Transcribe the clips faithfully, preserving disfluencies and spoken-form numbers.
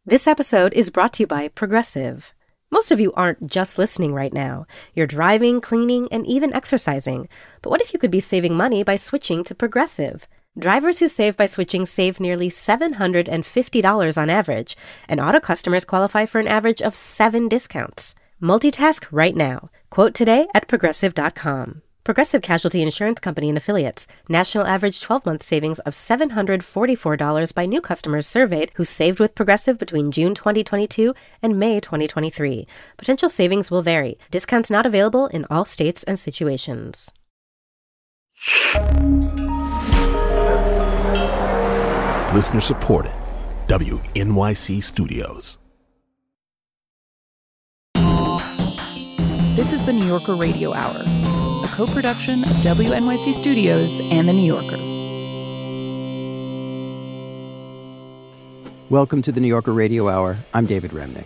This episode is brought to you by Progressive. Most of you aren't just listening right now. You're driving, cleaning, and even exercising. But what if you could be saving money by switching to Progressive? Drivers who save by switching save nearly seven hundred fifty dollars on average, and auto customers qualify for an average of seven discounts. Multitask right now. Quote today at progressive dot com. Progressive Casualty Insurance Company and Affiliates. National average twelve-month savings of seven hundred forty-four dollars by new customers surveyed who saved with Progressive between June twenty twenty-two and May twenty twenty-three. Potential savings will vary. Discounts not available in all states and situations. Listener supported. W N Y C Studios. This is the New Yorker Radio Hour, a co-production of W N Y C Studios and The New Yorker. Welcome to the New Yorker Radio Hour. I'm David Remnick.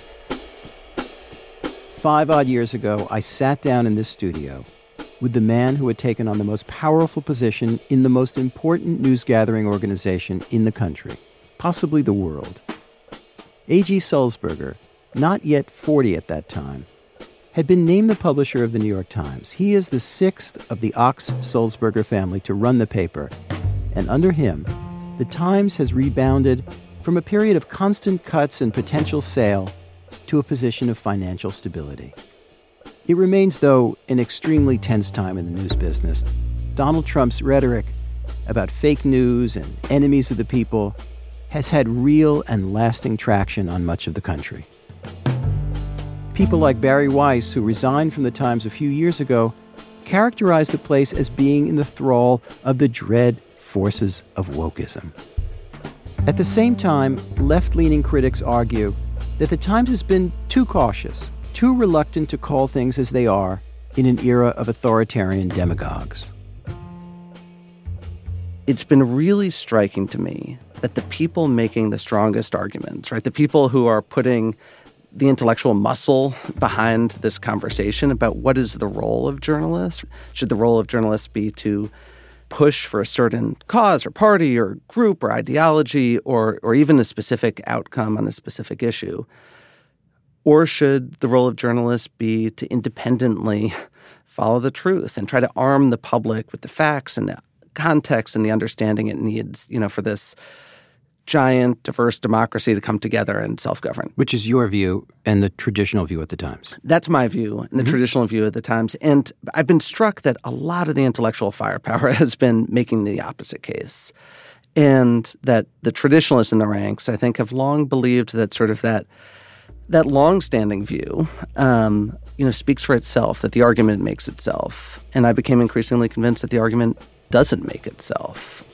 Five odd years ago, I sat down in this studio with the man who had taken on the most powerful position in the most important news-gathering organization in the country, possibly the world. A G Sulzberger, not yet forty at that time, had been named the publisher of the New York Times. He is the sixth of the Ochs-Sulzberger family to run the paper, and under him, the Times has rebounded from a period of constant cuts and potential sale to a position of financial stability. It remains, though, an extremely tense time in the news business. Donald Trump's rhetoric about fake news and enemies of the people has had real and lasting traction on much of the country. People like Barry Weiss, who resigned from the Times a few years ago, characterized the place as being in the thrall of the dread forces of wokeism. At the same time, left-leaning critics argue that the Times has been too cautious, too reluctant to call things as they are in an era of authoritarian demagogues. It's been really striking to me that the people making the strongest arguments, right, the people who are putting the intellectual muscle behind this conversation about what is the role of journalists. Should the role of journalists be to push for a certain cause or party or group or ideology or or even a specific outcome on a specific issue? Or should the role of journalists be to independently follow the truth and try to arm the public with the facts and the context and the understanding it needs, you know, for this giant, diverse democracy to come together and self-govern? Which is your view and the traditional view at the Times. That's my view and the mm-hmm. traditional view at the Times. And I've been struck that a lot of the intellectual firepower has been making the opposite case. And that the traditionalists in the ranks, I think, have long believed that sort of that that long-standing view, um, you know, speaks for itself, that the argument makes itself. And I became increasingly convinced that the argument doesn't make itself.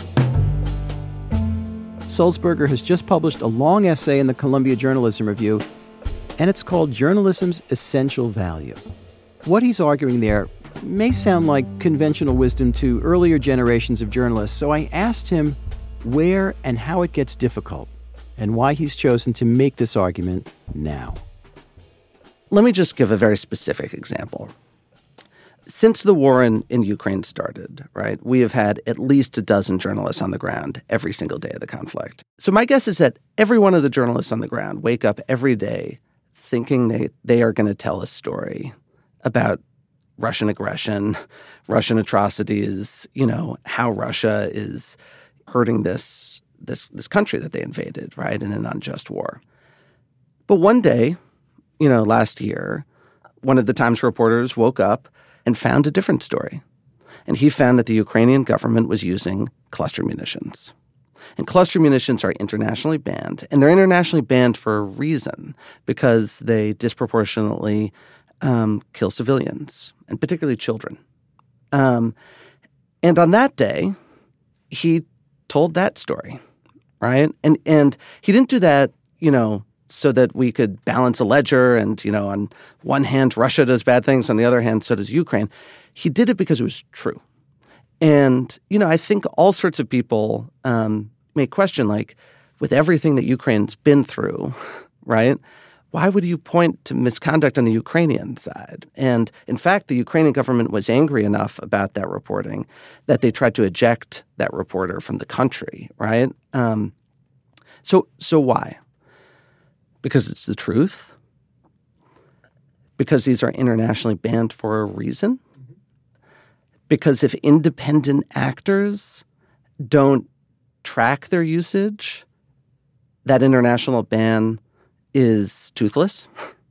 Sulzberger has just published a long essay in the Columbia Journalism Review, and it's called Journalism's Essential Value. What he's arguing there may sound like conventional wisdom to earlier generations of journalists, so I asked him where and how it gets difficult, and why he's chosen to make this argument now. Let me just give a very specific example. Since the war in, in Ukraine started, right, we have had at least a dozen journalists on the ground every single day of the conflict. So my guess is that every one of the journalists on the ground wake up every day thinking they, they are going to tell a story about Russian aggression, Russian atrocities, you know, how Russia is hurting this this this country that they invaded, right, in an unjust war. But one day, you know, last year, one of the Times reporters woke up and found a different story. And he found that the Ukrainian government was using cluster munitions. And cluster munitions are internationally banned. And they're internationally banned for a reason, because they disproportionately um, kill civilians, and particularly children. Um, and on that day, he told that story, right? And and he didn't do that, you know, so that we could balance a ledger and, you know, on one hand, Russia does bad things, on the other hand, so does Ukraine. He did it because it was true. And, you know, I think all sorts of people um, may question, like, with everything that Ukraine's been through, right, why would you point to misconduct on the Ukrainian side? And, in fact, the Ukrainian government was angry enough about that reporting that they tried to eject that reporter from the country, right? Um, so, so why? because it's the truth, because these are internationally banned for a reason, because if independent actors don't track their usage, that international ban is toothless.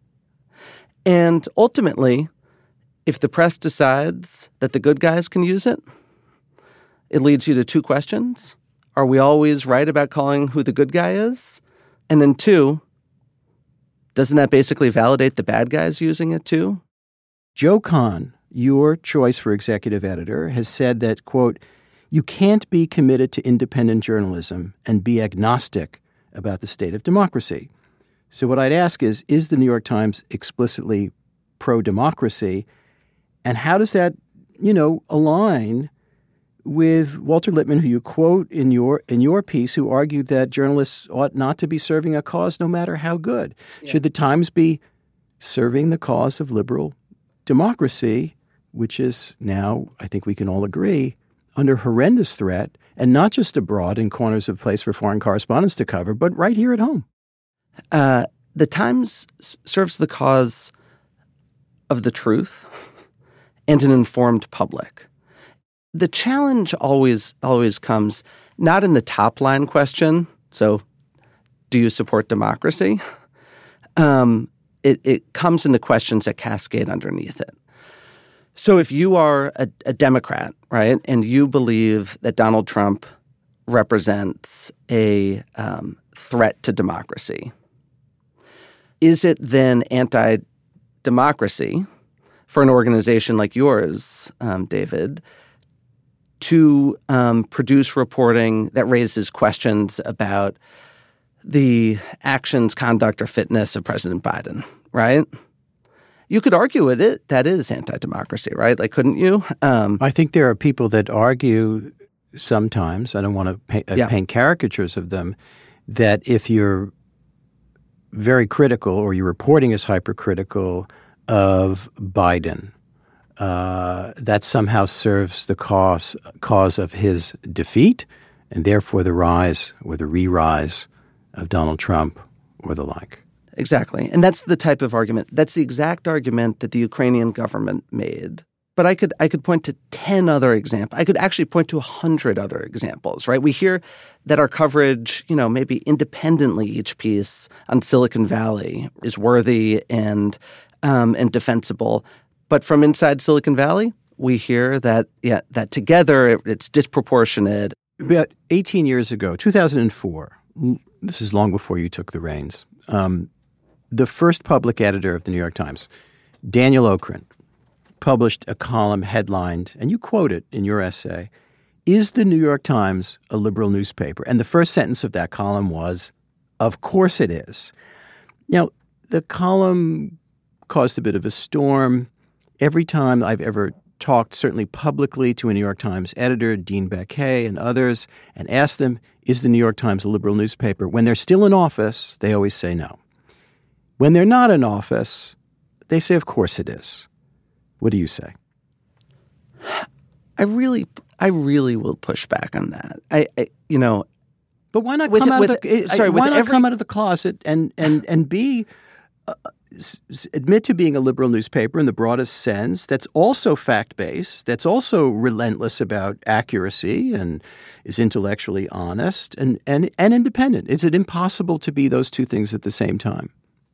And ultimately, if the press decides that the good guys can use it, it leads you to two questions. Are we always right about calling who the good guy is? And then two, doesn't that basically validate the bad guys using it too? Joe Kahn, your choice for executive editor, has said that, quote, you can't be committed to independent journalism and be agnostic about the state of democracy. So what I'd ask is, is the New York Times explicitly pro-democracy? And how does that, you know, align with Walter Lippmann, who you quote in your in your piece, who argued that journalists ought not to be serving a cause no matter how good? Yeah. Should the Times be serving the cause of liberal democracy, which is now, I think we can all agree, under horrendous threat, and not just abroad in corners of place for foreign correspondents to cover, but right here at home? Uh, the Times s- serves the cause of the truth and an informed public. The challenge always always comes not in the top line question, so do you support democracy? Um, it, it comes in the questions that cascade underneath it. So if you are a, a Democrat, right, and you believe that Donald Trump represents a um, threat to democracy, is it then anti-democracy for an organization like yours, um, David, to um, produce reporting that raises questions about the actions, conduct, or fitness of President Biden, right? You could argue with it that is anti-democracy, right? Like, couldn't you? Um, I think there are people that argue sometimes, I don't want to paint, uh, yeah. paint caricatures of them, that if you're very critical or your reporting is hypercritical of Biden, Uh, that somehow serves the cause cause of his defeat and therefore the rise or the re-rise of Donald Trump or the like. Exactly. And that's the type of argument. That's the exact argument that the Ukrainian government made. But I could I could point to ten other examples. I could actually point to one hundred other examples, right? We hear that our coverage, you know, maybe independently each piece on Silicon Valley is worthy and um, and defensible. But from inside Silicon Valley, we hear that, yeah, that together it, it's disproportionate. About eighteen years ago, two thousand four, this is long before you took the reins, um, the first public editor of the New York Times, Daniel Okren, published a column headlined, and you quote it in your essay, "Is the New York Times a liberal newspaper?" And the first sentence of that column was, "Of course it is." Now, the column caused a bit of a storm. Every time I've ever talked, certainly publicly, to a New York Times editor, Dean Baquet and others, and asked them, is the New York Times a liberal newspaper? When they're still in office, they always say no. When they're not in office, they say, of course it is. What do you say? I really, I really will push back on that. I, I you know, but why not with, come out with, of the sorry, why not every, come out of the closet and and and be uh, s- admit to being a liberal newspaper in the broadest sense? That's also fact based. That's also relentless about accuracy and is intellectually honest and and and independent. Is it impossible to be those two things at the same time?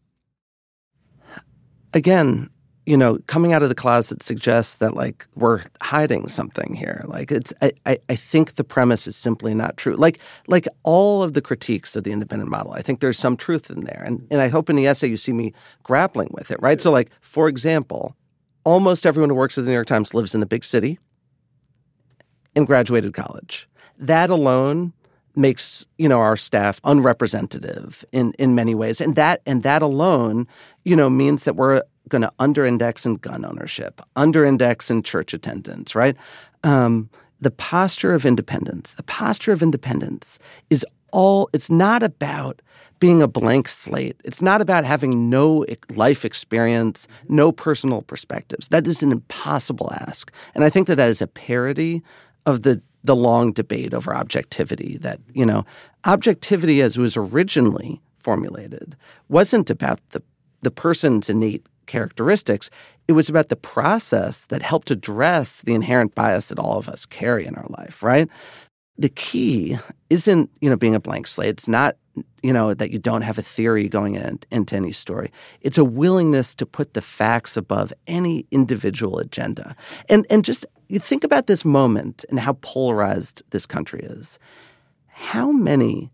Again, you know, coming out of the closet suggests that, like, we're hiding something here. Like, it's, I, I, I think the premise is simply not true. Like, like all of the critiques of the independent model, I think there's some truth in there. And, and I hope in the essay you see me grappling with it, right? So, like, for example, almost everyone who works at the New York Times lives in a big city and graduated college. That alone makes, you know, our staff unrepresentative in, in many ways. And that and that alone, you know, means that we're going to under-index in gun ownership, under-index in church attendance, right? Um, the posture of independence, the posture of independence is all, it's not about being a blank slate. It's not about having no life experience, no personal perspectives. That is an impossible ask. And I think that that is a parody of the the long debate over objectivity that, you know, objectivity as it was originally formulated wasn't about the, the person's innate characteristics. It was about the process that helped address the inherent bias that all of us carry in our life, right? The key isn't, you know, being a blank slate. It's not, you know, that you don't have a theory going in, into any story. It's a willingness to put the facts above any individual agenda. And and just you think about this moment and how polarized this country is. How many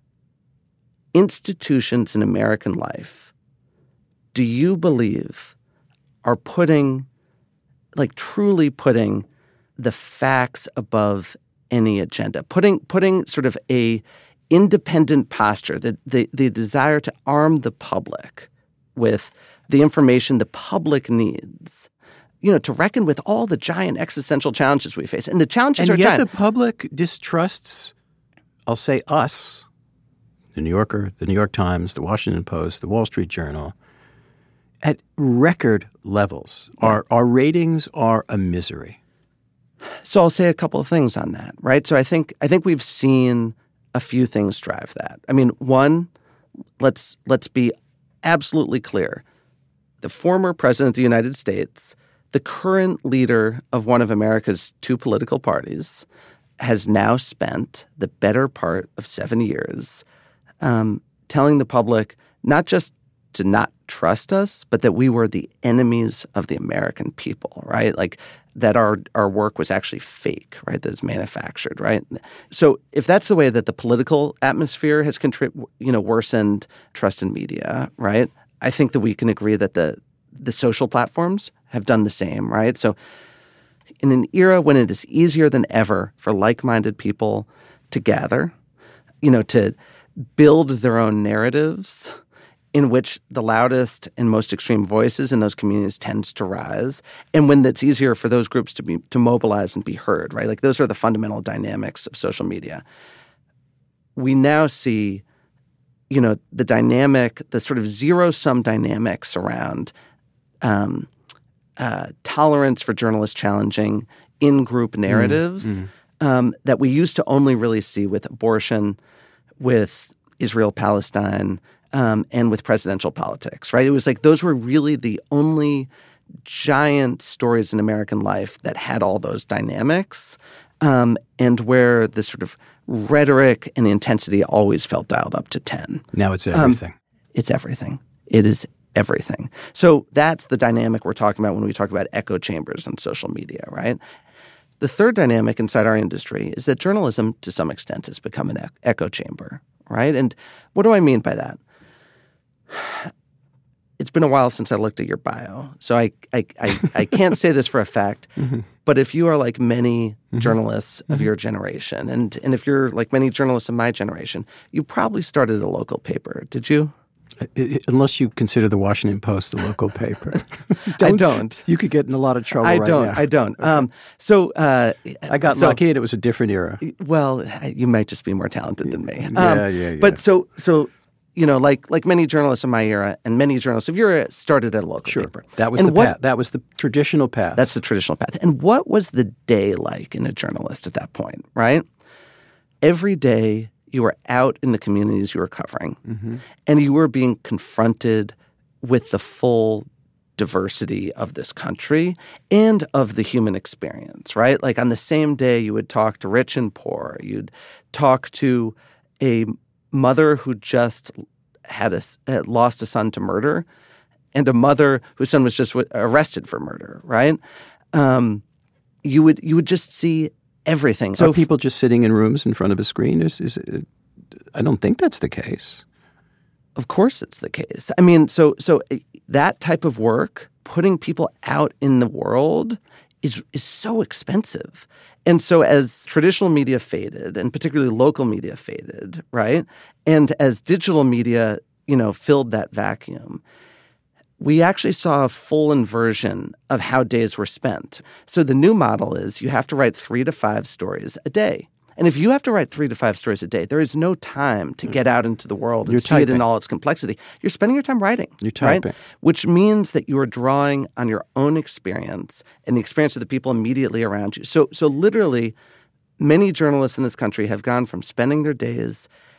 institutions in American life do you believe are putting, like truly putting the facts above any agenda, putting putting sort of a independent posture, the, the, the desire to arm the public with the information the public needs, you know, to reckon with all the giant existential challenges we face. And the challenges and are yet giant. The public distrusts, I'll say us, the New Yorker, the New York Times, the Washington Post, the Wall Street Journal, at record levels. Yeah. Our, our ratings are a misery. So I'll say a couple of things on that, right? So I think I think we've seen a few things drive that. I mean, one, let's let's be absolutely clear. The former president of the United States, the current leader of one of America's two political parties, has now spent the better part of seven years um, telling the public not just to not trust us, but that we were the enemies of the American people, right? Like that our our work was actually fake, right? That it's manufactured, right? So if that's the way that the political atmosphere has contrib- you know, worsened trust in media, right? I think that we can agree that the the social platforms have done the same, right? So in an era when it is easier than ever for like-minded people to gather, you know, to build their own narratives in which the loudest and most extreme voices in those communities tends to rise, and when it's easier for those groups to be to mobilize and be heard, right? Like those are the fundamental dynamics of social media. We now see, you know, the dynamic, the sort of zero-sum dynamics around um, uh, tolerance for journalists challenging in-group narratives mm-hmm. um, that we used to only really see with abortion, with Israel-Palestine, Um, and with presidential politics, right? It was like those were really the only giant stories in American life that had all those dynamics um, and where the sort of rhetoric and the intensity always felt dialed up to ten. Now it's everything. Um, it's everything. It is everything. So that's the dynamic we're talking about when we talk about echo chambers on social media, right? The third dynamic inside our industry is that journalism, to some extent, has become an e- echo chamber, right? And what do I mean by that? It's been a while since I looked at your bio, so I I, I, I can't say this for a fact, mm-hmm. but if you are like many mm-hmm. journalists of mm-hmm. your generation, and, and if you're like many journalists of my generation, you probably started a local paper, did you? It, it, unless you consider the Washington Post a local paper. don't, I don't. You could get in a lot of trouble I right don't, now. I don't. Okay. Um, so uh, I got so, lucky and it was a different era. Well, you might just be more talented than me. Um, yeah, yeah, yeah. But so so... You know, like like many journalists in my era and many journalists of your era started at a local sure. paper. That was and the what, path. That was the traditional path. That's the traditional path. And what was the day like in a journalist at that point, right? Every day you were out in the communities you were covering, mm-hmm. and you were being confronted with the full diversity of this country and of the human experience, right? Like on the same day you would talk to rich and poor. You'd talk to a mother who just had, a, had lost a son to murder, and a mother whose son was just arrested for murder, right? Um, you would you would just see everything. So Are people just sitting in rooms in front of a screen? Is, is it, I don't think that's the case. Of course it's the case. I mean, so so that type of work, putting people out in the world, is is so expensive. And so as traditional media faded, and particularly local media faded, right? And as digital media, you know, filled that vacuum, we actually saw a full inversion of how days were spent. So the new model is you have to write three to five stories a day. And if you have to write three to five stories a day, there is no time to get out into the world and You're see typing. it in all its complexity. You're spending your time writing. You're typing. Right? Which means that you are drawing on your own experience and the experience of the people immediately around you. So, so literally, many journalists in this country have gone from spending their days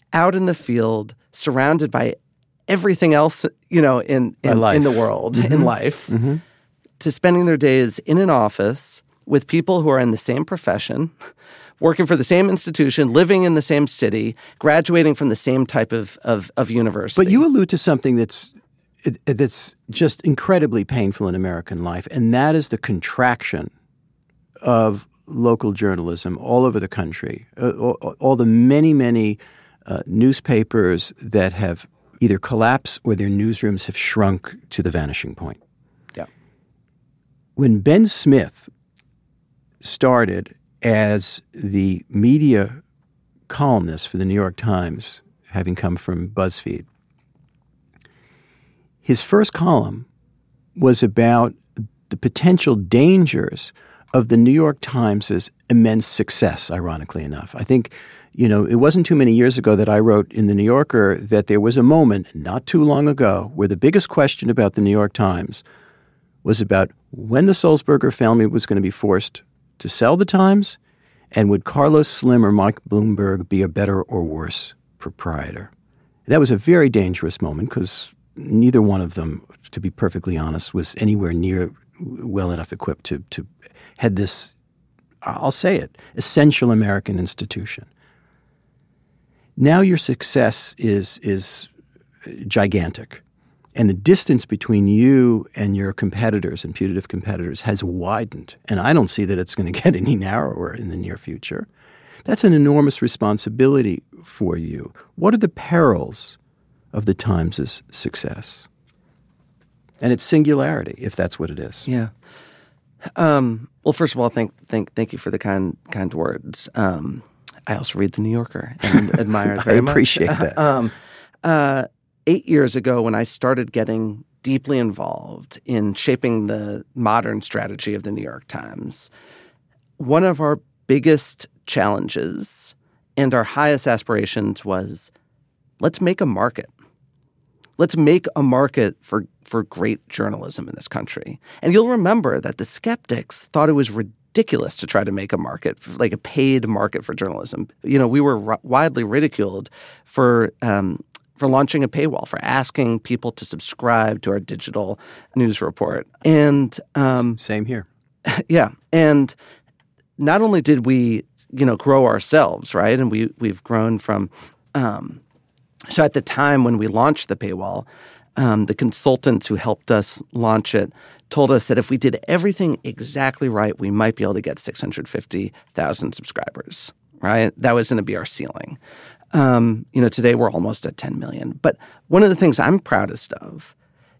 out in the field, surrounded by everything else, you know, in in, in the world, mm-hmm. in life, mm-hmm. to spending their days in an office with people who are in the same profession, working for the same institution, living in the same city, graduating from the same type of, of, of university. But you allude to something that's that's just incredibly painful in American life, and that is the contraction of local journalism all over the country. Uh, all, all the many, many uh, newspapers that have either collapsed or their newsrooms have shrunk to the vanishing point. Yeah. When Ben Smith started as the media columnist for the New York Times, having come from BuzzFeed, his first column was about the potential dangers of the New York Times' immense success, ironically enough. I think, you know, it wasn't too many years ago that I wrote in The New Yorker that there was a moment not too long ago where the biggest question about the New York Times was about when the Sulzberger family was going to be forced to sell the Times, and would Carlos Slim or Mike Bloomberg be a better or worse proprietor? That was a very dangerous moment because neither one of them, to be perfectly honest, was anywhere near well enough equipped to, to head this, I'll say it, essential American institution. Now your success is is gigantic. And the distance between you and your competitors and putative competitors has widened. And I don't see that it's going to get any narrower in the near future. That's an enormous responsibility for you. What are the perils of the Times' success? And its singularity, if that's what it is. Yeah. Um, well, first of all, thank thank thank you for the kind kind words. Um, I also read The New Yorker and admire it very much. I appreciate much. that. um, uh, Eight years ago, when I started getting deeply involved in shaping the modern strategy of the New York Times, one of our biggest challenges and our highest aspirations was, let's make a market. Let's make a market for, for great journalism in this country. And you'll remember that the skeptics thought it was ridiculous to try to make a market, like a paid market for journalism. You know, we were r- widely ridiculed for um, for launching a paywall, for asking people to subscribe to our digital news report. And um, same here. Yeah. And not only did we, you know, grow ourselves, right? And we we've grown from um, so at the time when we launched the paywall, um, the consultants who helped us launch it told us that if we did everything exactly right, we might be able to get six hundred fifty thousand subscribers, right? That was going to be our ceiling. Um, you know, today we're almost at ten million. But one of the things I'm proudest of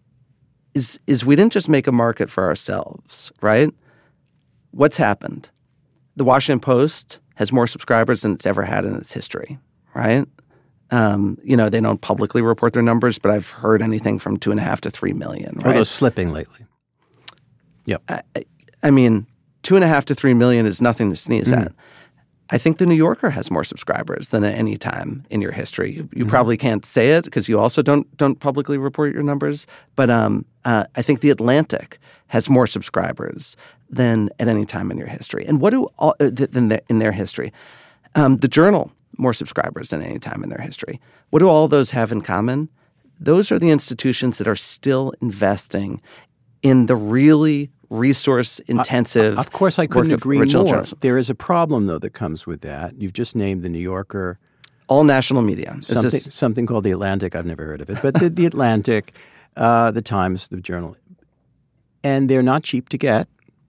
is is we didn't just make a market for ourselves, right? What's happened? The Washington Post has more subscribers than it's ever had in its history, right? Um, you know, they don't publicly report their numbers, but I've heard anything from two and a half to three million, right? Although slipping lately. Yep. I, I mean, two and a half to three million is nothing to sneeze mm. at. I think The New Yorker has more subscribers than at any time in your history. You, you mm-hmm. probably can't say it because you also don't don't publicly report your numbers. But um, uh, I think The Atlantic has more subscribers than at any time in your history. And what do all, uh, than the, in their history? Um, the Journal, more subscribers than any time in their history. What do all those have in common? Those are the institutions that are still investing in the really resource-intensive uh, Of course, I couldn't agree more. Journalism. There is a problem, though, that comes with that. You've just named The New Yorker. All national media. Is something, this... something called The Atlantic. I've never heard of it. But the, the Atlantic, uh, the Times, the Journal. And they're not cheap to get.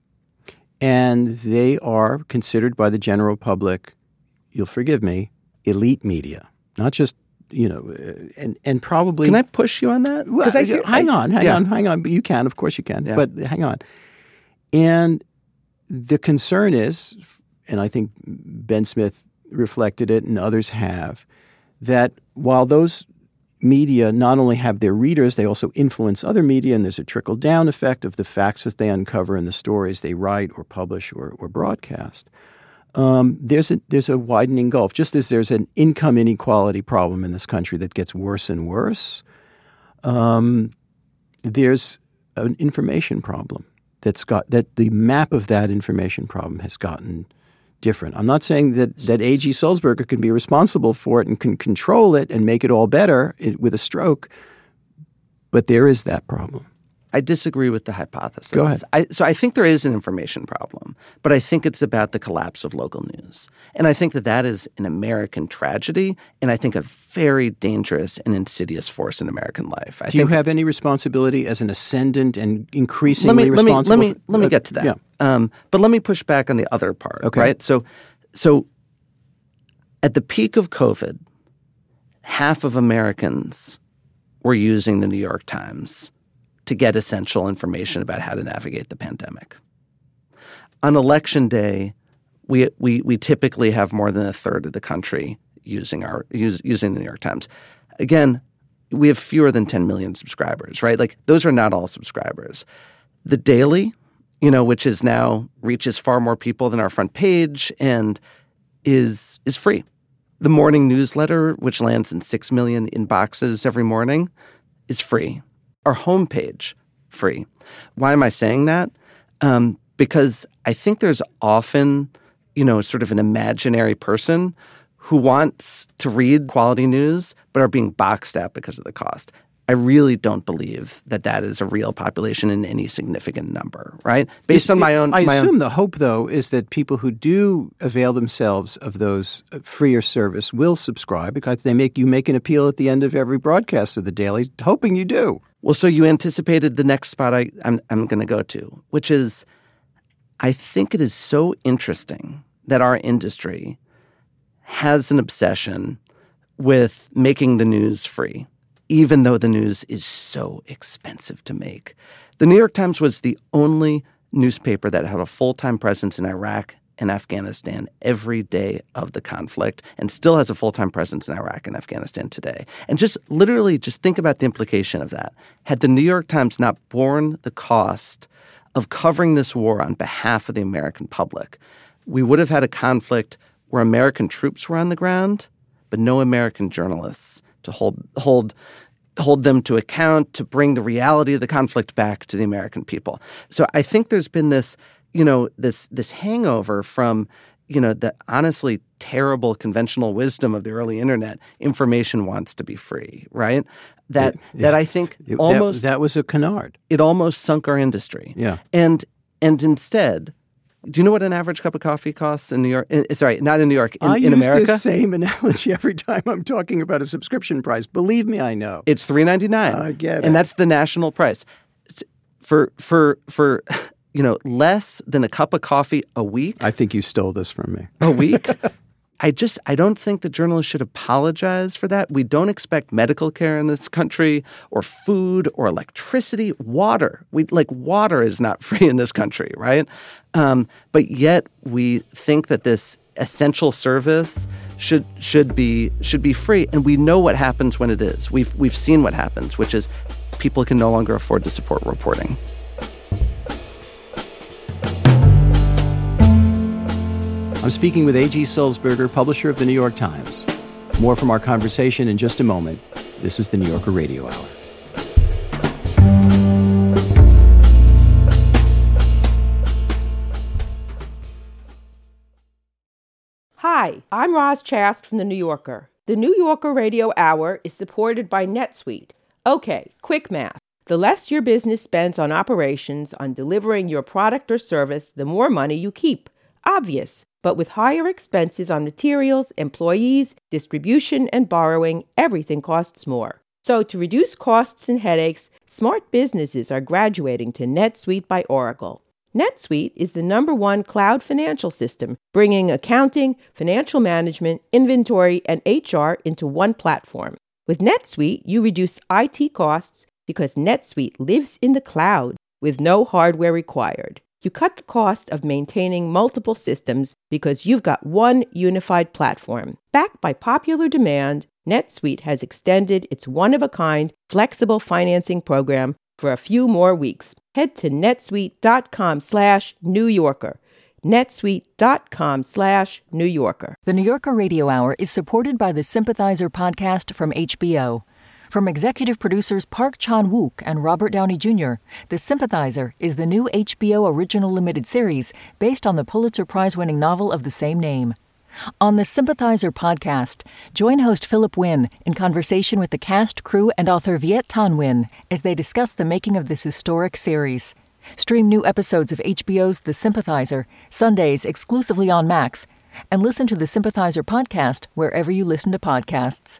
And they are considered by the general public, you'll forgive me, elite media. Not just, you know, and, and probably... Can I push you on that? Well, I, I, hang on, hang yeah. on, hang on. But you can, of course you can. Yeah. But hang on. And the concern is, and I think Ben Smith reflected it and others have, that while those media not only have their readers, they also influence other media, and there's a trickle-down effect of the facts that they uncover and the stories they write or publish or, or broadcast. Um, there's a there's a widening gulf. Just as there's an income inequality problem in this country that gets worse and worse, um, there's an information problem that's got that the map of that information problem has gotten different. I'm not saying that, that A G Sulzberger can be responsible for it and can control it and make it all better with a stroke, but there is that problem. I disagree with the hypothesis. Go ahead. I, so I think there is an information problem, but I think it's about the collapse of local news. And I think that that is an American tragedy, and I think a very dangerous and insidious force in American life. I Do think, you have any responsibility as an ascendant and increasingly let me, responsible? Let me, let me, let me for, get to that. Yeah. Um, but let me push back on the other part, okay. right? So, so at the peak of COVID, half of Americans were using the New York Times to get essential information about how to navigate the pandemic. On election day, we we we typically have more than a third of the country using our use, using the New York Times. Again, we have fewer than ten million subscribers, right? Like those are not all subscribers. The Daily, you know, which is now reaches far more people than our front page and is is free. The morning newsletter, which lands in six million inboxes every morning, is free. Our homepage, free. Why am I saying that? Um, because I think there's often, you know, sort of an imaginary person who wants to read quality news but are being boxed out because of the cost. I really don't believe that that is a real population in any significant number, right? Based on my own... I my assume own, the hope, though, is that people who do avail themselves of those freer service will subscribe because they make you make an appeal at the end of every broadcast of the Daily, hoping you do. Well, so you anticipated the next spot I, I'm, I'm going to go to, which is I think it is so interesting that our industry has an obsession with making the news free, even though the news is so expensive to make. The New York Times was the only newspaper that had a full-time presence in Iraq and Afghanistan every day of the conflict and still has a full-time presence in Iraq and Afghanistan today. And just literally just think about the implication of that. Had the New York Times not borne the cost of covering this war on behalf of the American public, we would have had a conflict where American troops were on the ground, but no American journalists to hold hold hold them to account, to bring the reality of the conflict back to the American people. So I think there's been this, you know, this this hangover from, you know, the honestly terrible conventional wisdom of the early internet. Information wants to be free, right? That yeah, yeah. that I think it, almost that, that was a canard. It almost sunk our industry. Yeah, and and instead. Do you know what an average cup of coffee costs in New York? In, sorry, not in New York, in, I in use America? the same analogy every time I'm talking about a subscription price. Believe me, I know. It's three ninety-nine. I get it. And that's the national price. For, for, for you know, less than a cup of coffee a week. I think you stole this from me. A week? I just, I don't think the journalists should apologize for that. We don't expect medical care in this country or food or electricity, water. We like water is not free in this country, right? Um, but yet we think that this essential service should should be should be free, and we know what happens when it is. We've we've seen what happens, which is people can no longer afford to support reporting. I'm speaking with A G Sulzberger, publisher of the New York Times. More from our conversation in just a moment. This is the New Yorker Radio Hour. Hi, I'm Roz Chast from The New Yorker. The New Yorker Radio Hour is supported by NetSuite. Okay, quick math. The less your business spends on operations, on delivering your product or service, the more money you keep. Obvious. But with higher expenses on materials, employees, distribution, and borrowing, everything costs more. So to reduce costs and headaches, smart businesses are graduating to NetSuite by Oracle. NetSuite is the number one cloud financial system, bringing accounting, financial management, inventory, and H R into one platform. With NetSuite, you reduce I T costs because NetSuite lives in the cloud with no hardware required. You cut the cost of maintaining multiple systems because you've got one unified platform. Backed by popular demand, NetSuite has extended its one-of-a-kind flexible financing program for a few more weeks. Head to netsuite.com slash New Yorker. netsuite.com slash New Yorker. The New Yorker Radio Hour is supported by the Sympathizer podcast from H B O. From executive producers Park Chan-wook and Robert Downey Junior, The Sympathizer is the new H B O original limited series based on the Pulitzer Prize-winning novel of the same name. On the Sympathizer podcast, join host Philip Wynn in conversation with the cast, crew, and author Viet Thanh Nguyen as they discuss the making of this historic series. Stream new episodes of H B O's The Sympathizer, Sundays exclusively on Max, and listen to the Sympathizer podcast wherever you listen to podcasts.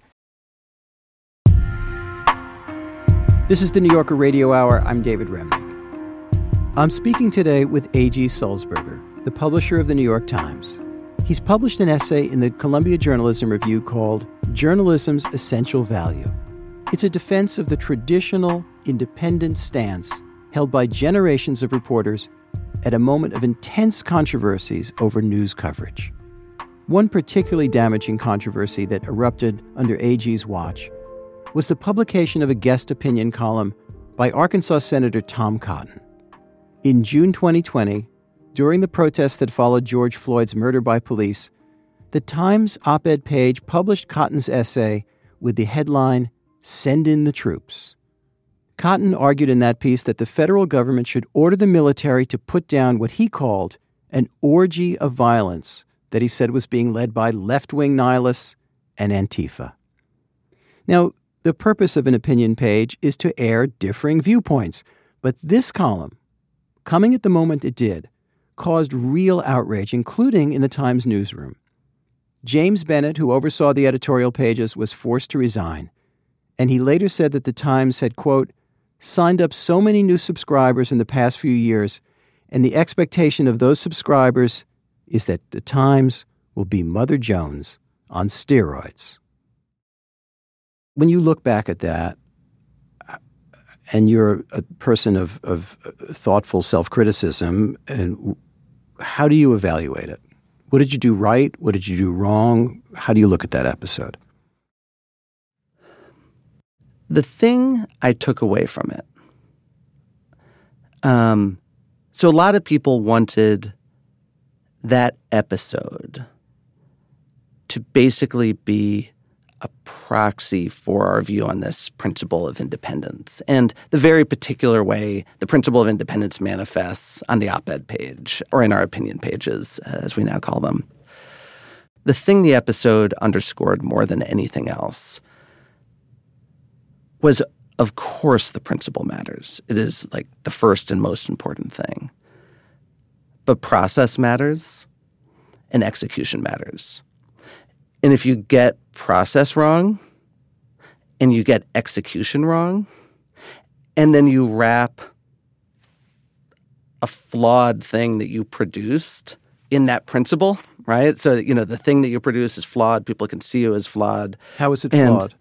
This is the New Yorker Radio Hour. I'm David Remnick. I'm speaking today with A G Sulzberger, the publisher of the New York Times. He's published an essay in the Columbia Journalism Review called Journalism's Essential Value. It's a defense of the traditional, independent stance held by generations of reporters at a moment of intense controversies over news coverage. One particularly damaging controversy that erupted under A G's watch was the publication of a guest opinion column by Arkansas Senator Tom Cotton. In June twenty twenty, during the protests that followed George Floyd's murder by police, the Times op-ed page published Cotton's essay with the headline, "Send in the Troops." Cotton argued in that piece that the federal government should order the military to put down what he called an orgy of violence that he said was being led by left-wing nihilists and Antifa. Now, the purpose of an opinion page is to air differing viewpoints, but this column, coming at the moment it did, caused real outrage, including in the Times newsroom. James Bennett, who oversaw the editorial pages, was forced to resign, and he later said that the Times had, quote, signed up so many new subscribers in the past few years, and the expectation of those subscribers is that the Times will be Mother Jones on steroids. When you look back at that, and you're a person of, of thoughtful self-criticism, and how do you evaluate it? What did you do right? What did you do wrong? How do you look at that episode? The thing I took away from it, um, so a lot of people wanted that episode to basically be a proxy for our view on this principle of independence and the very particular way the principle of independence manifests on the op-ed page, or in our opinion pages, as we now call them. The thing the episode underscored more than anything else was, of course, the principle matters. It is like the first and most important thing. But process matters and execution matters. And if you get process wrong and you get execution wrong, and then you wrap a flawed thing that you produced in that principle, right? So, you know, the thing that you produce is flawed. People can see you as flawed. How is it and flawed?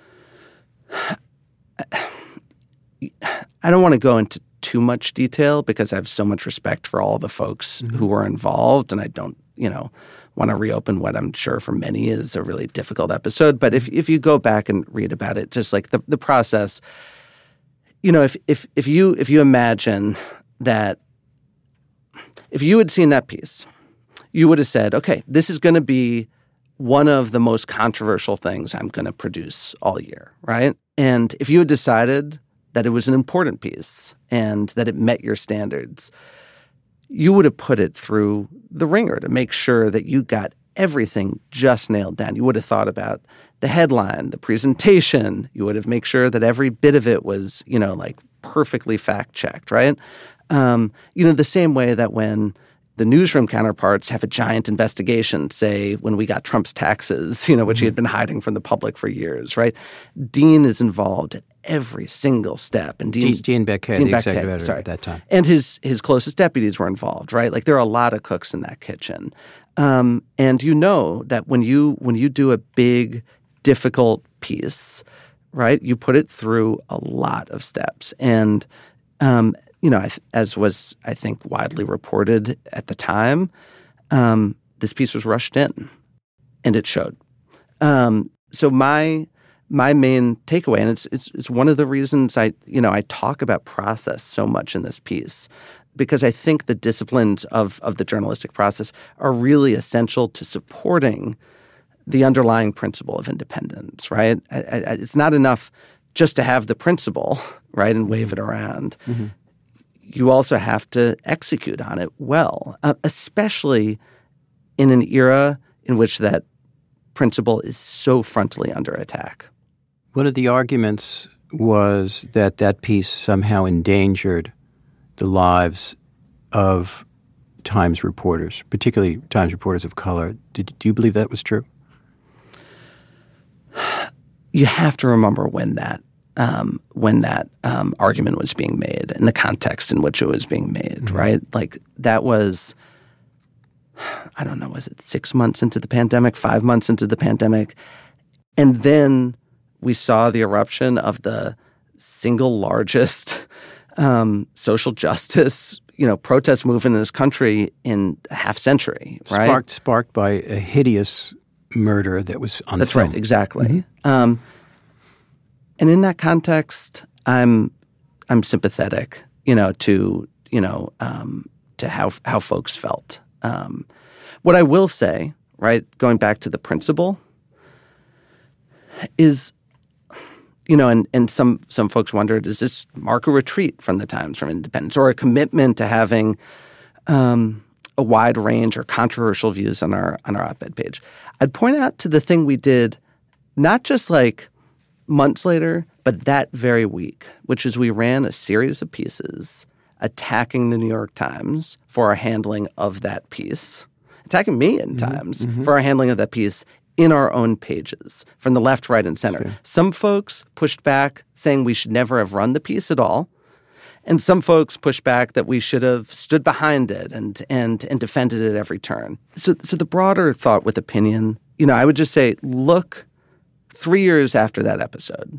I don't want to go into too much detail because I have so much respect for all the folks mm-hmm. who were involved, and I don't, you know, want to reopen what I'm sure for many is a really difficult episode. But if if you go back and read about it, just like the, the process, you know, if if if you if you imagine that if you had seen that piece, you would have said, okay, this is going to be one of the most controversial things I'm going to produce all year, right? And if you had decided that it was an important piece and that it met your standards, you would have put it through the ringer to make sure that you got everything just nailed down. You would have thought about the headline, the presentation. You would have made sure that every bit of it was, you know, like perfectly fact-checked, right? Um, you know, the same way that when the newsroom counterparts have a giant investigation, say when we got Trump's taxes, you know, which he had been hiding from the public for years, right? Dean is involved at every single step. And Dean's, Dean Beckhead, Dean the Beckhead, executive editor sorry. at that time. And his his closest deputies were involved, right? Like there are a lot of cooks in that kitchen. Um, and you know that when you when you do a big, difficult piece, right, you put it through a lot of steps. And um you know, as was, I think, widely reported at the time, um, this piece was rushed in, and it showed. Um, so my my main takeaway, and it's it's it's one of the reasons I you know I talk about process so much in this piece, because I think the disciplines of of the journalistic process are really essential to supporting the underlying principle of independence. Right? I, I, it's not enough just to have the principle, right, and wave it around. Mm-hmm. You also have to execute on it well, uh, especially in an era in which that principle is so frontally under attack. One of the arguments was that that piece somehow endangered the lives of Times reporters, particularly Times reporters of color. Did, do you believe that was true? You have to remember when that um, when that um, argument was being made and the context in which it was being made, mm-hmm. right? Like that was, I don't know, was it six months into the pandemic, five months into the pandemic? And then we saw the eruption of the single largest um, social justice, you know, protest movement in this country in a half century, right? Sparked, sparked by a hideous murder that was on That's film. right, exactly. Mm-hmm. Um, and in that context, I'm I'm sympathetic, you know, to you know um, to how how folks felt. Um, what I will say, right, going back to the principle, is, you know, and, and some some folks wondered, does this mark a retreat from the Times, from independence, or a commitment to having um, a wide range or controversial views on our on our op-ed page? I'd point out to the thing we did, not just like months later, but that very week, which is we ran a series of pieces attacking the New York Times for our handling of that piece, attacking me in mm-hmm, Times mm-hmm. for our handling of that piece in our own pages, from the left, right, and center. Sure. Some folks pushed back, saying we should never have run the piece at all. And some folks pushed back that we should have stood behind it and and and defended it at every turn. So, so the broader thought with opinion, you know, I would just say, look, three years after that episode,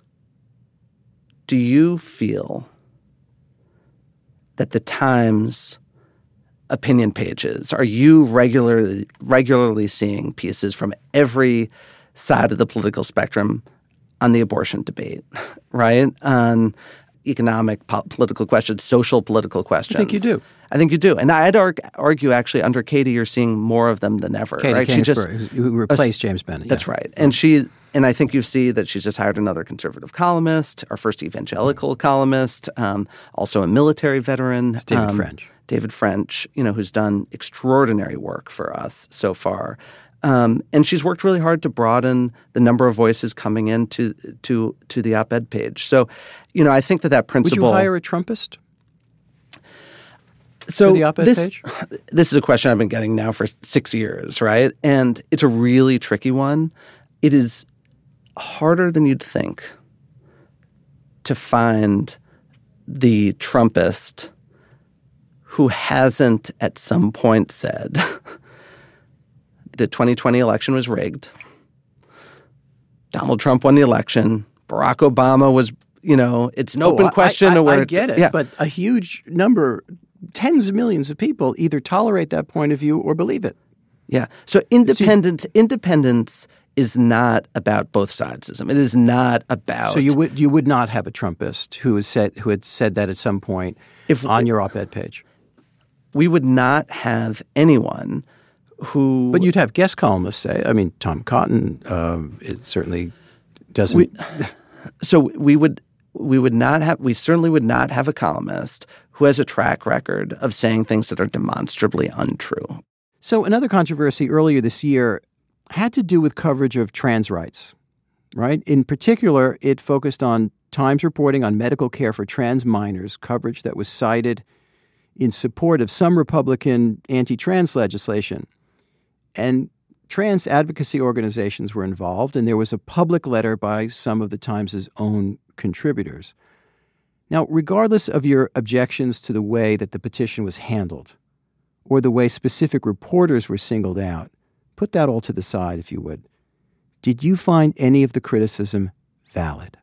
do you feel that the Times opinion pages, are you regularly regularly seeing pieces from every side of the political spectrum on the abortion debate, right? On economic, po- political questions, social political questions? I think you do. I think you do. And I'd arg- argue, actually, under Katie, you're seeing more of them than ever. Katie right? She just who replaced uh, James Bennett. That's yeah. right. And she, and I think you see that she's just hired another conservative columnist, our first evangelical columnist, um, also a military veteran. It's David um, French. David French, you know, who's done extraordinary work for us so far. Um, and she's worked really hard to broaden the number of voices coming into to to the op-ed page. So, you know, I think that that principle— Would you hire a Trumpist so for the op-ed this, page? This is a question I've been getting now for six years, right? And it's a really tricky one. It is harder than you'd think to find the Trumpist who hasn't at some point said the twenty twenty election was rigged. Donald Trump won the election. Barack Obama was, you know, it's an oh, open question. I, I, where I get it, yeah. but a huge number, tens of millions of people either tolerate that point of view or believe it. Yeah. So independence, independence is not about both sidesism. It is not about. So you would you would not have a Trumpist who has said who had said that at some point if, on your op-ed page. We would not have anyone who. But you'd have guest columnists say. I mean, Tom Cotton. Uh, it certainly doesn't. We, so we would we would not have. We certainly would not have a columnist who has a track record of saying things that are demonstrably untrue. So another controversy earlier this year had to do with coverage of trans rights, right? In particular, it focused on Times reporting on medical care for trans minors, coverage that was cited in support of some Republican anti-trans legislation. And trans advocacy organizations were involved, and there was a public letter by some of the Times' own contributors. Now, regardless of your objections to the way that the petition was handled, or the way specific reporters were singled out, put that all to the side, if you would. Did you find any of the criticism valid?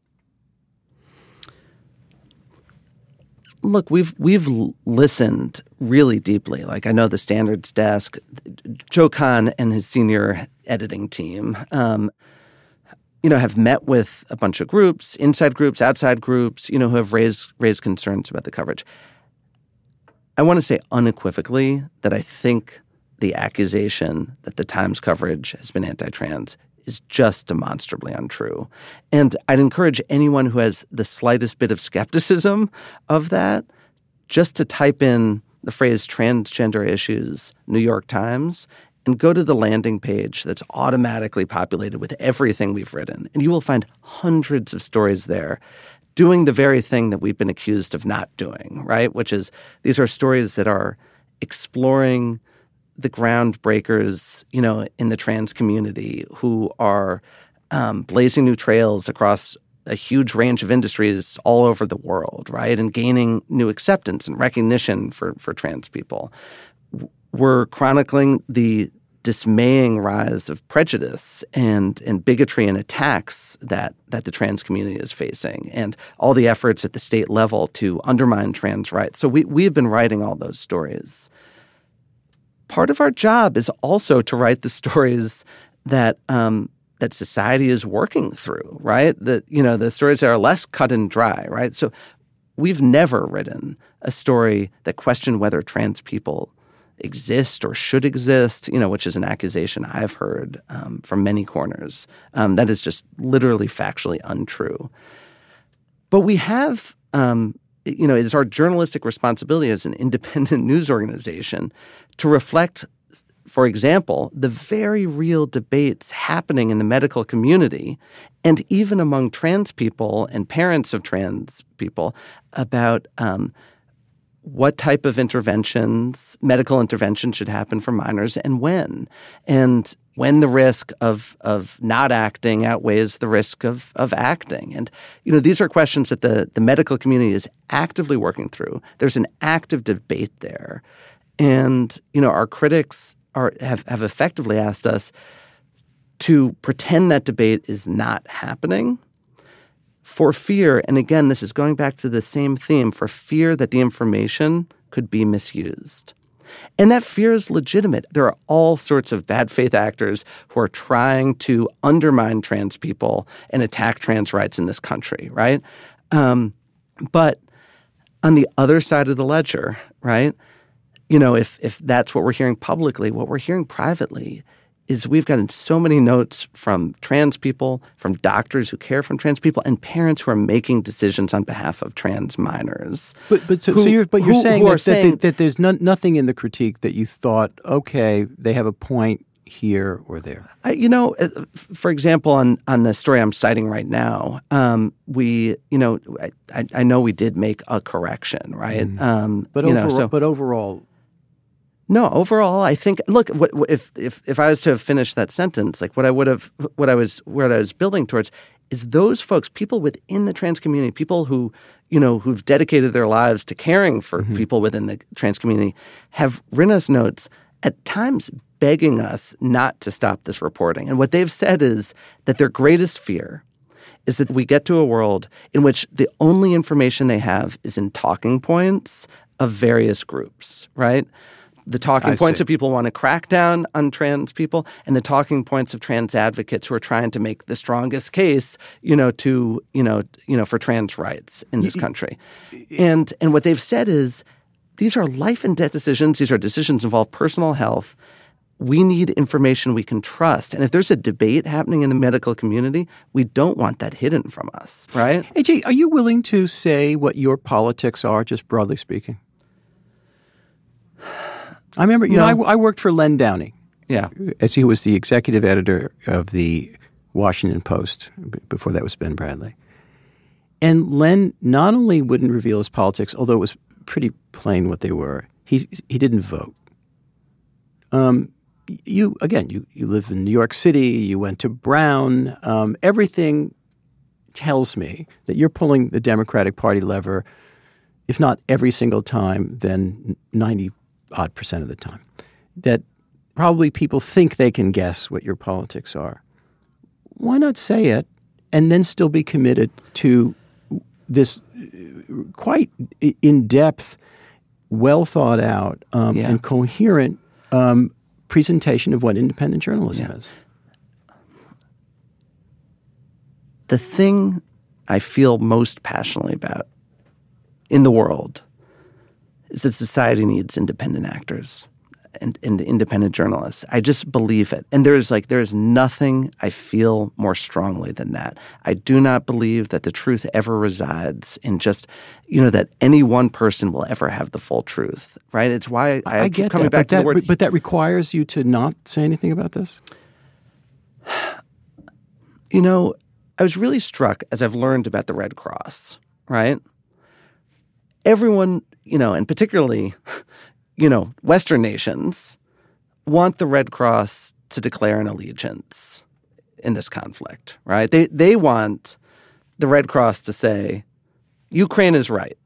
Look, we've we've listened really deeply. Like, I know the Standards desk, Joe Kahn and his senior editing team, um, you know, have met with a bunch of groups, inside groups, outside groups, you know, who have raised raised concerns about the coverage. I want to say unequivocally that I think the accusation that the Times coverage has been anti-trans is just demonstrably untrue. And I'd encourage anyone who has the slightest bit of skepticism of that just to type in the phrase transgender issues, New York Times, and go to the landing page that's automatically populated with everything we've written. And you will find hundreds of stories there doing the very thing that we've been accused of not doing, right? Which is these are stories that are exploring the groundbreakers, you know, in the trans community who are um, blazing new trails across a huge range of industries all over the world, right? And gaining new acceptance and recognition for, for trans people. We're chronicling the dismaying rise of prejudice and, and bigotry and attacks that, that the trans community is facing, and all the efforts at the state level to undermine trans rights. So we, we have been writing all those stories. Part of our job is also to write the stories that um, that society is working through, right? That, you know, the stories that are less cut and dry, right? So we've never written a story that questioned whether trans people exist or should exist, you know, which is an accusation I've heard um, from many corners. Um, that is just literally factually untrue. But we have, um, you know, it's our journalistic responsibility as an independent news organization to reflect, for example, the very real debates happening in the medical community and even among trans people and parents of trans people about um, what type of interventions, medical interventions should happen for minors and when, and when the risk of of not acting outweighs the risk of of acting. And, you know, these are questions that the, the medical community is actively working through. There's an active debate there. And, you know, our critics are have, have effectively asked us to pretend that debate is not happening for fear, and again, this is going back to the same theme, for fear that the information could be misused. And that fear is legitimate. There are all sorts of bad faith actors who are trying to undermine trans people and attack trans rights in this country, right? Um, but on the other side of the ledger, right, you know, if if that's what we're hearing publicly, what we're hearing privately is we've gotten so many notes from trans people, from doctors who care for trans people, and parents who are making decisions on behalf of trans minors. But but so, who, so you're but you're who, saying, who that, saying that, that there's no, nothing in the critique that you thought, okay, they have a point here or there. I, you know, for example, on on the story I'm citing right now, um, we, you know, I, I know we did make a correction, right? Mm. Um, but you overall, know, so, but overall. No, overall, I think. Look, what, if if if I was to have finished that sentence, like what I would have, what I was, what I was building towards, is those folks, people within the trans community, people who, you know, who've dedicated their lives to caring for mm-hmm. people within the trans community, have written us notes at times begging us not to stop this reporting. And what they've said is that their greatest fear is that we get to a world in which the only information they have is in talking points of various groups, right? The talking I points see. of people who want to crack down on trans people, and the talking points of trans advocates who are trying to make the strongest case, you know, to you know, you know, for trans rights in this country. And and what they've said is, these are life and death decisions. These are decisions involve personal health. We need information we can trust. And if there's a debate happening in the medical community, we don't want that hidden from us, right? A J, are you willing to say what your politics are, just broadly speaking? I remember, you no. know, I, I worked for Len Downey. Yeah. As he was the executive editor of the Washington Post. Before that was Ben Bradley. And Len not only wouldn't reveal his politics, although it was pretty plain what they were, he he didn't vote. Um, you, again, you, you live in New York City, you went to Brown. Um, everything tells me that you're pulling the Democratic Party lever, if not every single time, then ninety odd percent of the time, that probably people think they can guess what your politics are. Why not say it and then still be committed to this quite in-depth, well thought out um, yeah. and coherent um, presentation of what independent journalism yeah. is? The thing I feel most passionately about in the world is that society needs independent actors. and, and independent journalists. I just believe it. And there's like there's nothing I feel more strongly than that. I do not believe that the truth ever resides in just, you know, that any one person will ever have the full truth, right? It's why I, I keep get coming that, back but to the that, word. But that requires you to not say anything about this? You know, I was really struck as I've learned about the Red Cross, right? Everyone, you know, and particularly, you know, Western nations want the Red Cross to declare an allegiance in this conflict, right? They they want the Red Cross to say, Ukraine is right.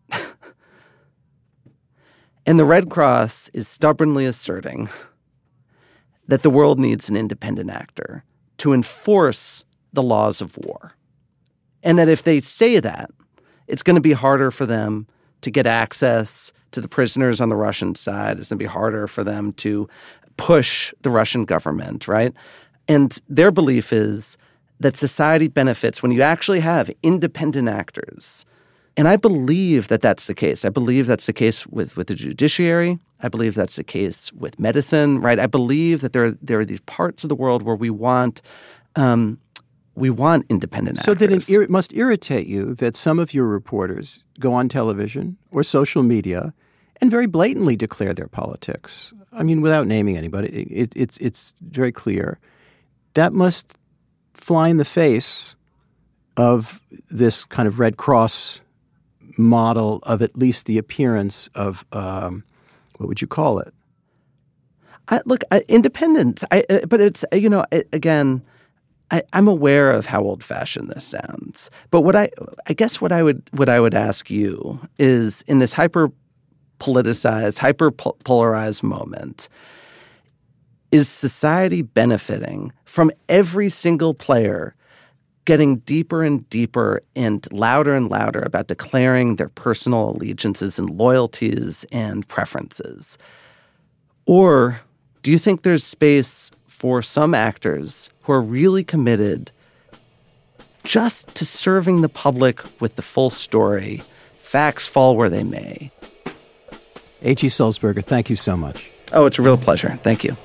And the Red Cross is stubbornly asserting that the world needs an independent actor to enforce the laws of war. And that if they say that, it's going to be harder for them to get access to the prisoners on the Russian side. It's going to be harder for them to push the Russian government, right? And their belief is that society benefits when you actually have independent actors. And I believe that that's the case. I believe that's the case with, with the judiciary. I believe that's the case with medicine, right? I believe that there are, there are these parts of the world where we want um, we want independent so actors. So that it must irritate you that some of your reporters go on television or social media and very blatantly declare their politics. I mean, without naming anybody, it, it, it's it's very clear. That must fly in the face of this kind of Red Cross model of at least the appearance of, um, what would you call it? I, look, I, independence. I, uh, but it's, you know, I, again, I, I'm aware of how old-fashioned this sounds. But what I, I guess what I would, what I would ask you is, in this hyper-politicized, hyper-polarized moment, is society benefiting from every single player getting deeper and deeper and louder and louder about declaring their personal allegiances and loyalties and preferences? Or do you think there's space for some actors who are really committed just to serving the public with the full story, facts fall where they may? A G. Sulzberger, thank you so much. Oh, it's a real pleasure. Thank you.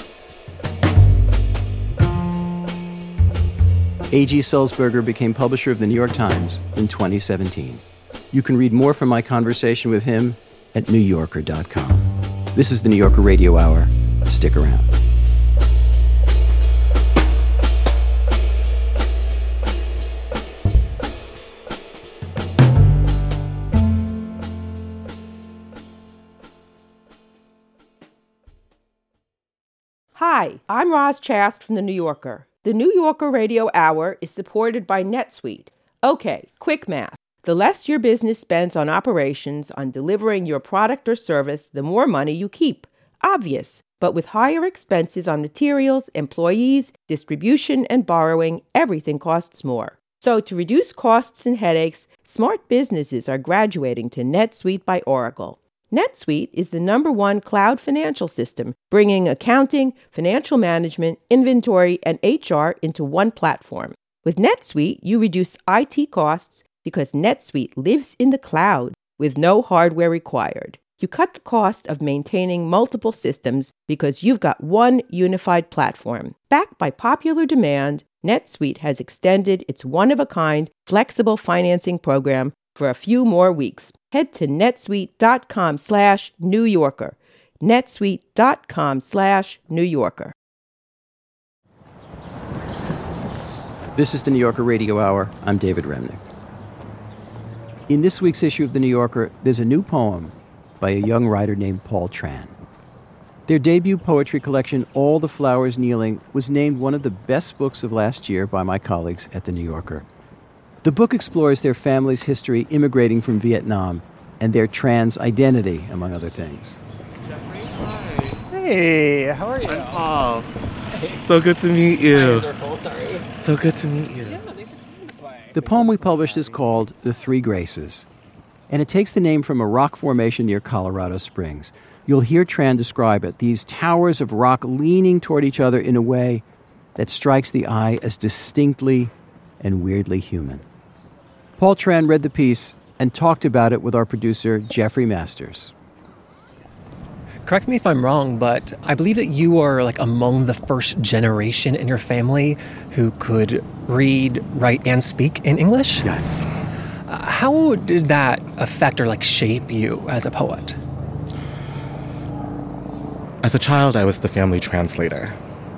A G. Sulzberger became publisher of the New York Times in twenty seventeen. You can read more from my conversation with him at new yorker dot com. This is the New Yorker Radio Hour. Stick around. Hi, I'm Roz Chast from The New Yorker. The New Yorker Radio Hour is supported by NetSuite. Okay, quick math. The less your business spends on operations, on delivering your product or service, the more money you keep. Obvious. But with higher expenses on materials, employees, distribution, and borrowing, everything costs more. So to reduce costs and headaches, smart businesses are graduating to NetSuite by Oracle. NetSuite is the number one cloud financial system, bringing accounting, financial management, inventory, and H R into one platform. With NetSuite, you reduce I T costs because NetSuite lives in the cloud with no hardware required. You cut the cost of maintaining multiple systems because you've got one unified platform. Backed by popular demand, NetSuite has extended its one-of-a-kind flexible financing program for a few more weeks. Head to netsuite.com slash New Yorker. netsuite.com slash New Yorker. This is the New Yorker Radio Hour. I'm David Remnick. In this week's issue of the New Yorker, there's a new poem by a young writer named Paul Tran. Their debut poetry collection, All the Flowers Kneeling, was named one of the best books of last year by my colleagues at the New Yorker. The book explores their family's history immigrating from Vietnam and their trans identity, among other things. Jeffrey, hi. Hey, how are you? I'm Paul. Hey. So good to meet you. My ears are full, sorry. So good to meet you. Yeah, thanks for coming this way. The poem we published is called The Three Graces, and it takes the name from a rock formation near Colorado Springs. You'll hear Tran describe it, these towers of rock leaning toward each other in a way that strikes the eye as distinctly and weirdly human. Paul Tran read the piece and talked about it with our producer, Jeffrey Masters. correct me if I'm wrong, but I believe that you are like among the first generation in your family who could read, write, and speak in English? Yes. Uh, how did that affect or like shape you as a poet? As a child, I was the family translator.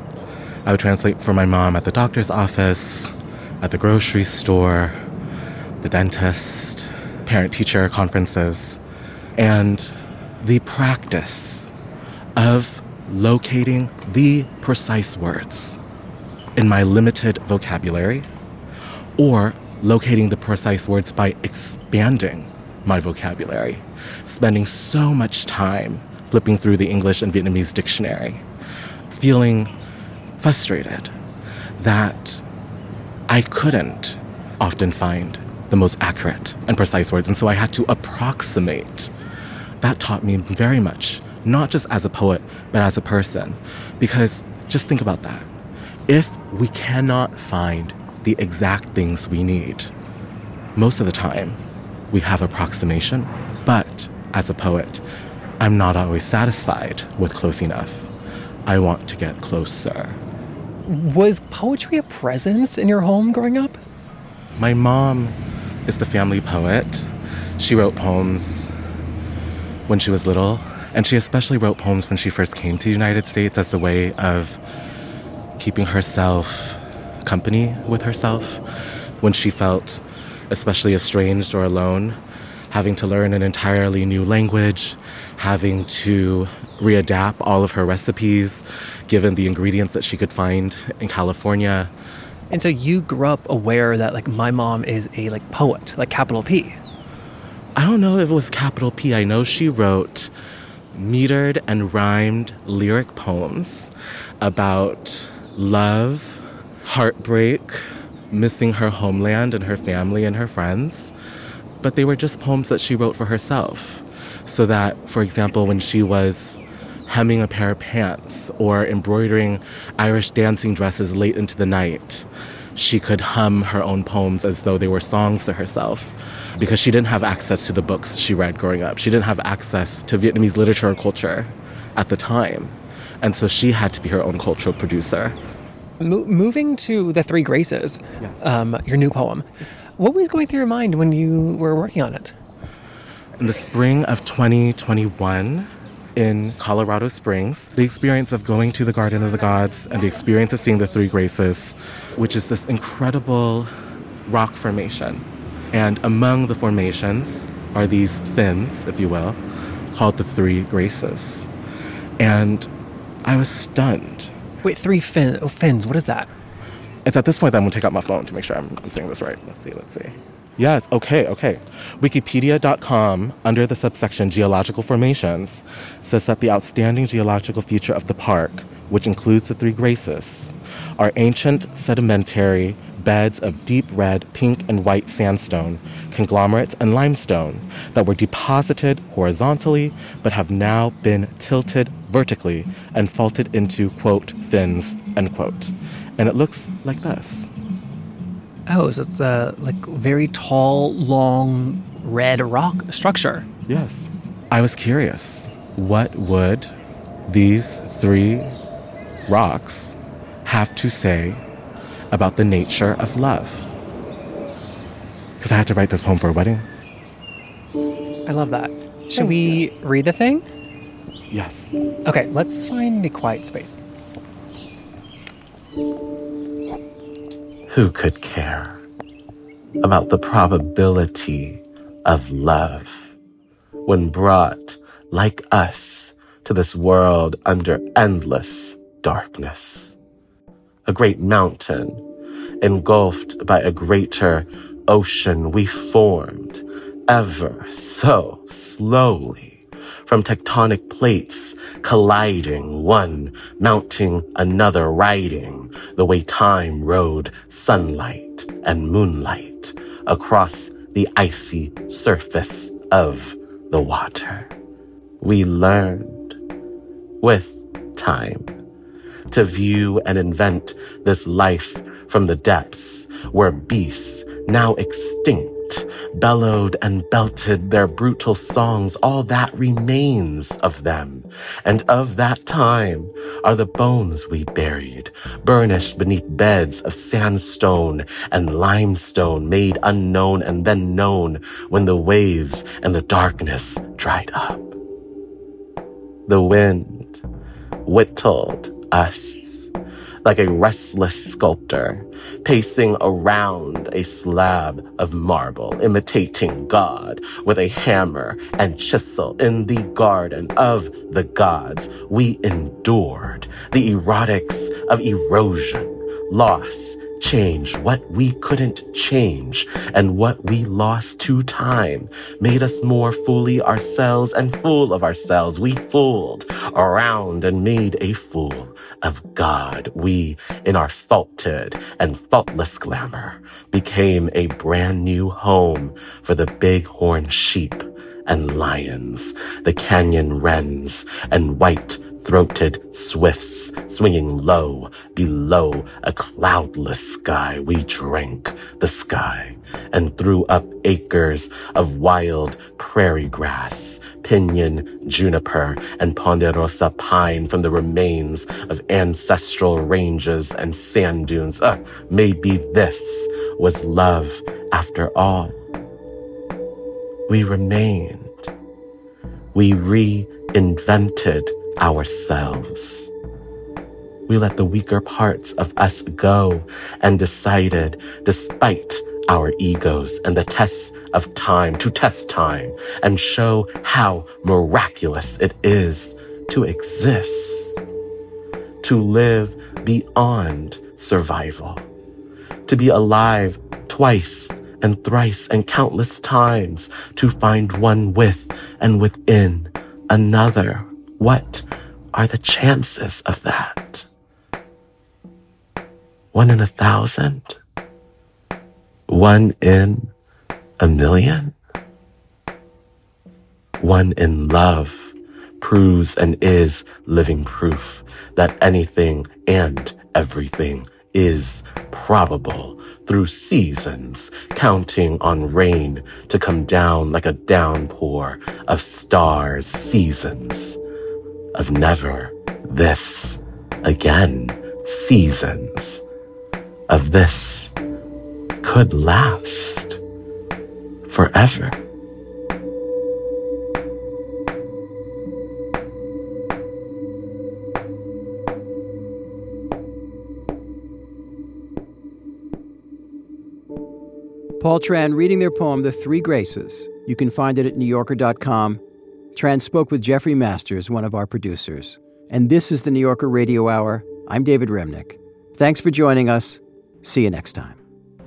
I would translate for my mom at the doctor's office, at the grocery store, the dentist, parent-teacher conferences. And the practice of locating the precise words in my limited vocabulary, or locating the precise words by expanding my vocabulary, spending so much time flipping through the English and Vietnamese dictionary, feeling frustrated that I couldn't often find the most accurate and precise words, and so I had to approximate. That taught me very much, not just as a poet, but as a person. Because just think about that. If we cannot find the exact things we need, most of the time we have approximation, but as a poet, I'm not always satisfied with close enough. I want to get closer. Was poetry a presence in your home growing up? My mom is the family poet. She wrote poems when she was little, and she especially wrote poems when she first came to the United States as a way of keeping herself company with herself when she felt especially estranged or alone, having to learn an entirely new language, having to readapt all of her recipes given the ingredients that she could find in California. And so you grew up aware that like my mom is a like poet, like capital P. I don't know if it was capital P. I know she wrote metered and rhymed lyric poems about love, heartbreak, missing her homeland and her family and her friends. But they were just poems that she wrote for herself. So that, for example, when she was hemming a pair of pants or embroidering Irish dancing dresses late into the night, she could hum her own poems as though they were songs to herself, because she didn't have access to the books she read growing up. She didn't have access to Vietnamese literature or culture at the time. And so she had to be her own cultural producer. Mo- moving to The Three Graces, Yes. um, your new poem, what was going through your mind when you were working on it? In the spring of twenty twenty-one, in Colorado Springs, the experience of going to the Garden of the Gods and the experience of seeing the Three Graces, which is this incredible rock formation. And among the formations are these fins, if you will, called the Three Graces. And I was stunned. Wait, three fin- oh, fins, what is that? It's at this point that I'm going to take out my phone to make sure I'm, I'm saying this right. Let's see, let's see. Yes, okay, okay. Wikipedia dot com, under the subsection Geological Formations, says that the outstanding geological feature of the park, which includes the Three Graces, are ancient sedimentary beds of deep red, pink, and white sandstone, conglomerates, and limestone that were deposited horizontally but have now been tilted vertically and faulted into, quote, fins, end quote. And it looks like this. Oh, so it's a like very tall, long, red rock structure. Yes. I was curious. What would these three rocks have to say about the nature of love? Because I had to write this poem for a wedding. I love that. Should we read the thing? Yes. Okay, let's find a quiet space. Who could care about the probability of love when brought, like us, to this world under endless darkness? A great mountain, engulfed by a greater ocean, we formed ever so slowly from tectonic plates colliding, one mounting another, riding the way time rode sunlight and moonlight across the icy surface of the water. We learned with time to view and invent this life from the depths where beasts now extinct bellowed and belted their brutal songs, all that remains of them. And of that time are the bones we buried, burnished beneath beds of sandstone and limestone, made unknown and then known when the waves and the darkness dried up. The wind whittled us like a restless sculptor, pacing around a slab of marble, imitating God with a hammer and chisel. In the garden of the gods, we endured the erotics of erosion, loss, change. What we couldn't change and what we lost to time made us more fully ourselves and full of ourselves. We fooled around and made a fool of God. We, in our faulted and faultless glamour, became a brand new home for the bighorn sheep and lions, the canyon wrens and white-throated swifts, swinging low below a cloudless sky. We drank the sky and threw up acres of wild prairie grass, pinyon, juniper, and ponderosa pine from the remains of ancestral ranges and sand dunes. Uh, maybe this was love after all. We remained. We reinvented ourselves. We let the weaker parts of us go and decided, despite our egos and the tests of time, to test time and show how miraculous it is to exist, to live beyond survival, to be alive twice and thrice and countless times, to find one with and within another. What are the chances of that? One in a thousand? One in a million? One in love proves and is living proof that anything and everything is probable through seasons, counting on rain to come down like a downpour of stars, seasons of never this again, seasons of this could last forever. Paul Tran reading their poem, The Three Graces. You can find it at new yorker dot com. Tran spoke with Jeffrey Masters, one of our producers. And this is the New Yorker Radio Hour. I'm David Remnick. Thanks for joining us. See you next time.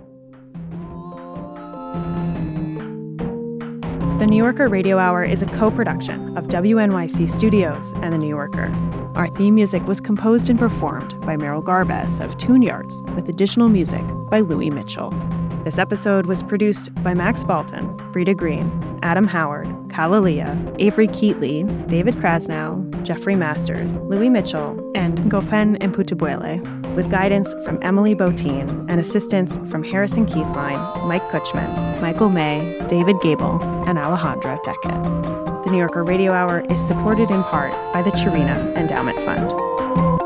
The New Yorker Radio Hour is a co-production of W N Y C Studios and The New Yorker. Our theme music was composed and performed by Meryl Garbes of Tune Yards, with additional music by Louis Mitchell. This episode was produced by Max Balton, Brita Green, Adam Howard, Kalalia, Avery Keatley, David Krasnow, Jeffrey Masters, Louis Mitchell, and Gofen Imputubwele, with guidance from Emily Botine and assistance from Harrison Keithline, Mike Kutchman, Michael May, David Gable, and Alejandra Deckett. The New Yorker Radio Hour is supported in part by the Chirina Endowment Fund.